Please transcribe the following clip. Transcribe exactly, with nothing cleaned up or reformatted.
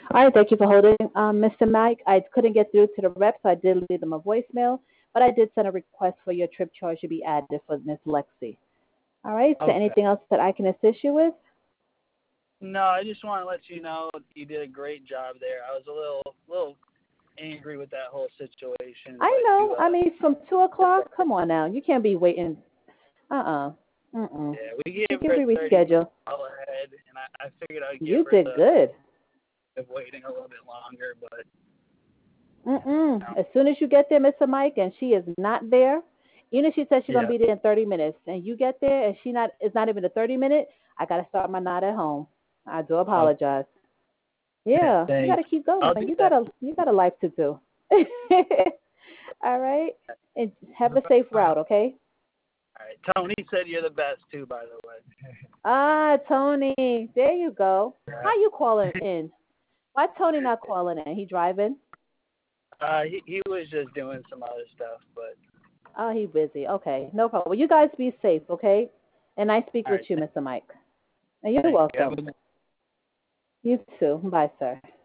All right, thank you for holding, um, mister Mike. I couldn't get through to the rep, so I did leave them a voicemail, but I did send a request for your trip charge to be added for Miss Lexi. All right, so Okay. anything else that I can assist you with? No, I just want to let you know you did a great job there. I was a little little angry with that whole situation, I but you know. I uh mean, from two did o'clock. better. Come on now, you can't be waiting. Uh uh. Mm-mm. Yeah, we gave You can her a be thirty minute rescheduled. call ahead, and I, I figured I'd give You her did the good. of waiting a little bit longer, but Mm-mm. no. As soon as you get there, mister Mike, and she is not there, even if she says she's gonna Yeah. be there in thirty minutes, and you get there and she not, it's not even a thirty minute, I gotta start my night at home. I do Okay. apologize. Yeah, you Thanks. gotta keep going. I'll do You that. gotta, you got a life to do. All right, and have a safe All route, okay? right. Tony said you're the best too, by the way. Ah, Tony, there you go. Yeah. How you calling in? Why Tony not calling in? He driving? Uh, he he was just doing some other stuff, but Oh, he busy. Okay, no problem. Well, you guys be safe, okay? And I speak all with right. you, Th- mister Mike. And you're thank you. Have welcome. a good You too. Bye, sir.